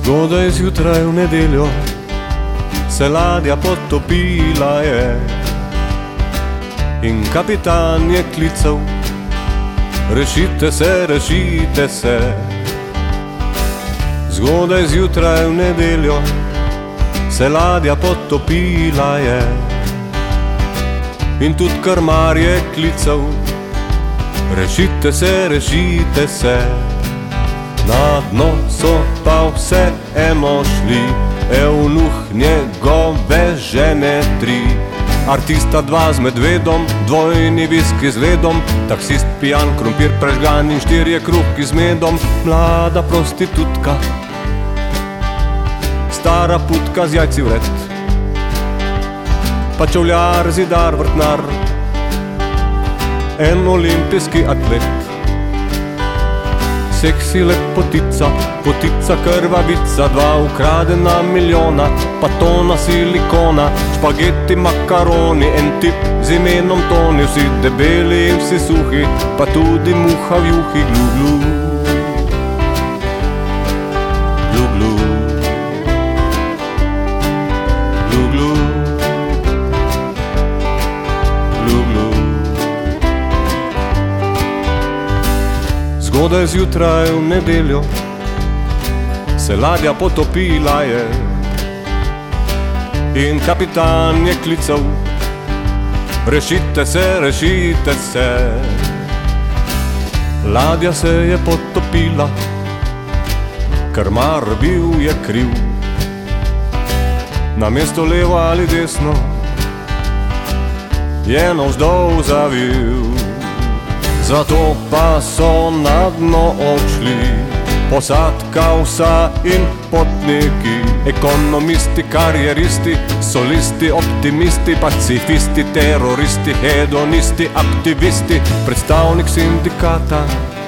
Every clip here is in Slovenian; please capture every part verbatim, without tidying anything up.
Zgodaj zjutraj v nedeljo se ladja potopila je in kapitan je klical: rešite se, rešite se. Zgodaj zjutraj v nedeljo se ladja potopila je in tudi krmar je klical: rešite se, rešite se. Na dno so pa vse eno šli, eunuh njegove žene tri, artista dva z medvedom, dvojni viski z ledom, taksist pijan, krompir prežgan in štirje kruhki z medom, mlada prostitutka, stara putka z jajci vred, pa čevljar, zidar, vrtnar, en olimpijski atlet. Seksi lepotica, potica krvavica, dva ukradena milijona, pa tona silikona, špageti, makaroni, en tip z imenom Toni, vsi debeli in vsi suhi, pa tudi muha v juhi, glu glu. Glu glu. Glu glu. Glu glu. Zgodaj zjutraj v nedeljo se ladja potopila je in kapitan je klical: rešite se, rešite se. Ladja se je potopila, krmar bil je kriv, namesto levo ali desno je navzdol zavil. Zato pa so na dno odšli posadka vsa in potniki, ekonomisti, karieristi, solisti, optimisti, pacifisti, teroristi, hedonisti, aktivisti, predstavnik sindikata,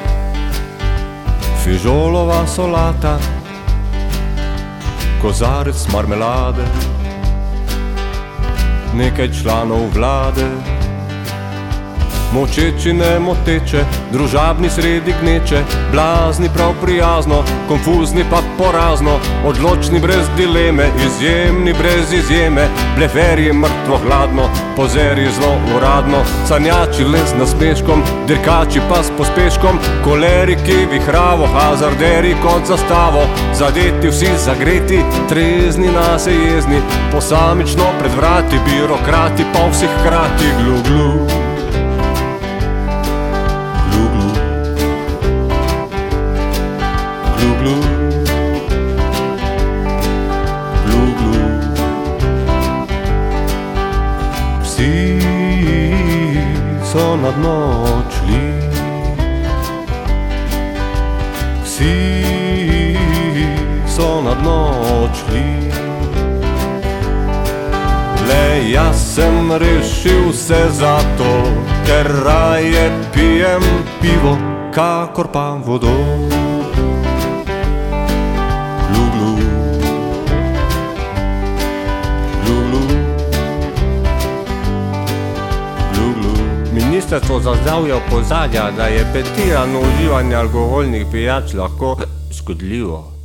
fižolova solata, kozarec marmelade, nekaj članov vlade, močeči, nemoteče, družabni sredi gneče, blazni prav prijazno, konfuzni pa porazno, odločni brez dileme, izjemni brez izjeme, bleferji mrtvo hladno, pozeri zelo uradno, sanjači le z nasmeškom, dirkači pa s pospeškom, koleriki vihravo, hazarderi kot zastavo, zadeti vsi zagreti, trezni nase jezni, posamično pred vrati, birokrati pa vsi hkrati, glu glu. Glu, glu, glu, glu. Vsi so na dno odšli, vsi so na dno odšli. Le jaz sem rešil se zato, ker raje pijem pivo, kakor pa vodo. Ministrstvo za zdravje opozarja, da je pretirano uživanje alkoholnih pijač lahko škodljivo.